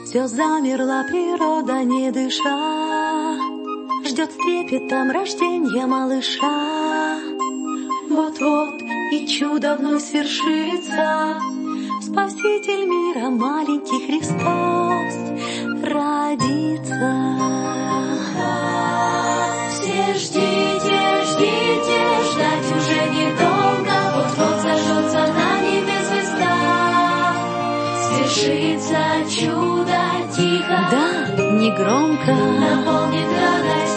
Все замерла природа, не дыша, ждет с трепетом рождения малыша. Вот-вот и чудо вновь свершится, Спаситель мира, маленький Христос, родится. Все ждите, ждите, ждать уже недолго, вот-вот зажжется на небе звезда. Свершится чудо тихо, Да, негромко, наполнит радость